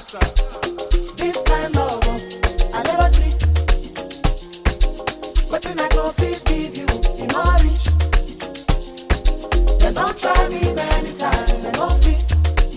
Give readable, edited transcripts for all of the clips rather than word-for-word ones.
This kind of love I never see. But when I go fit give you, you know I reach. They don't try me many times, they don't fit.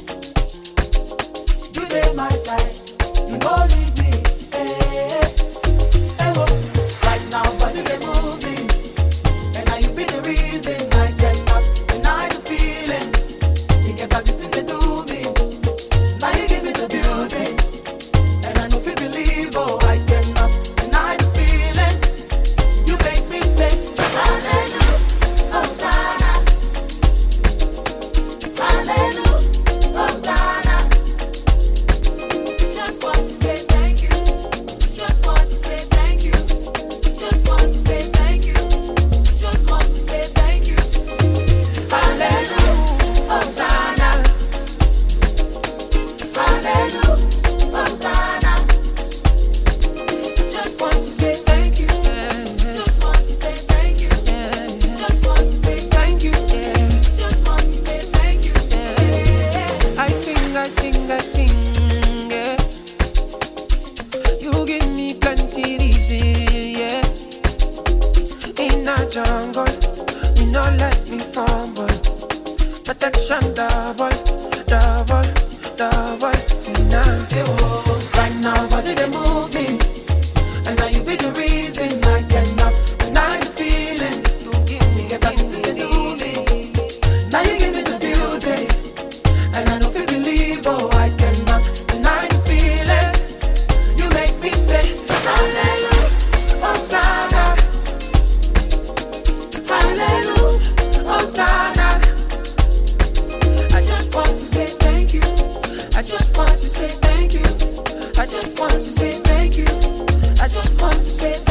You dey my side, you know leave me. Hey, hey, whoa. Right now, body they move me, and now you be the reason I cannot deny the feeling. You get as it in the do me. Now you give me the beauty, and I know if you believe, oh, I cannot deny the feeling. You make me say, hallelujah, Hosanna, hallelujah, Hosanna. Just want to say thank you, just want to say thank you, just want to say thank you, just want to say thank you. Hallelujah, Hosanna. Hallelujah, Hosanna. Just want to say thank you. Just want to say thank you. Just want to say thank you. Just want to say thank you. I sing, yeah. You give me plenty reason, yeah. In a jungle, you don't let me fumble. Protection double, double, double tonight. Right now, body they move me, and now you be the reason I cannot deny the feeling. You get us to the do me. Now you give me the beauty, and I know if you believe, oh, I cannot deny the feeling. You make me say, hallelujah, Hosanna, hallelujah, Hosanna. I just want to say thank you. I just want to say thank you. I just want to say thank you. I just want to say